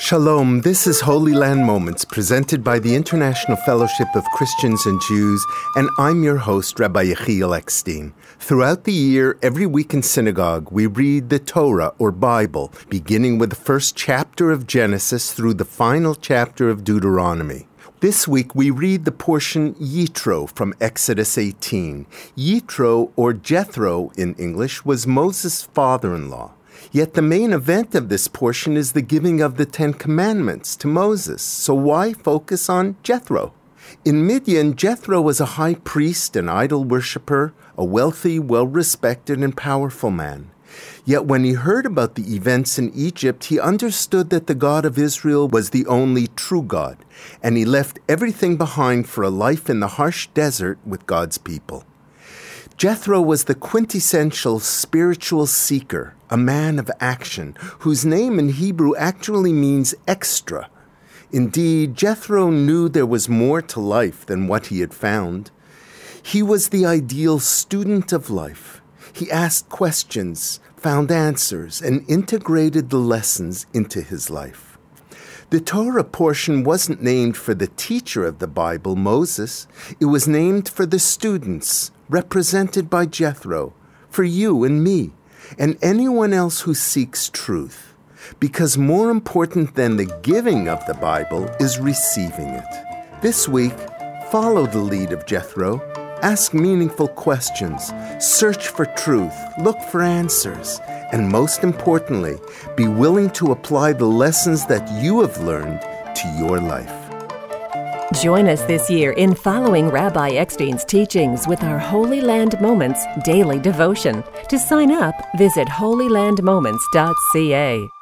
Shalom, this is Holy Land Moments presented by the International Fellowship of Christians and Jews, and I'm your host, Rabbi Yechiel Eckstein. Throughout the year, every week in synagogue, we read the Torah or Bible, beginning with the first chapter of Genesis through the final chapter of Deuteronomy. This week, we read the portion Yitro from Exodus 18. Yitro, or Jethro in English, was Moses' father-in-law. Yet the main event of this portion is the giving of the Ten Commandments to Moses. So why focus on Jethro? In Midian, Jethro was a high priest and idol worshiper, a wealthy, well-respected, and powerful man. Yet when he heard about the events in Egypt, he understood that the God of Israel was the only true God, and he left everything behind for a life in the harsh desert with God's people. Jethro was the quintessential spiritual seeker, a man of action, whose name in Hebrew actually means extra. Indeed, Jethro knew there was more to life than what he had found. He was the ideal student of life. He asked questions, found answers, and integrated the lessons into his life. The Torah portion wasn't named for the teacher of the Bible, Moses. It was named for the students, represented by Jethro, for you and me, and anyone else who seeks truth. Because more important than the giving of the Bible is receiving it. This week, follow the lead of Jethro. Ask meaningful questions, search for truth, look for answers, and most importantly, be willing to apply the lessons that you have learned to your life. Join us this year in following Rabbi Eckstein's teachings with our Holy Land Moments daily devotion. To sign up, visit holylandmoments.ca.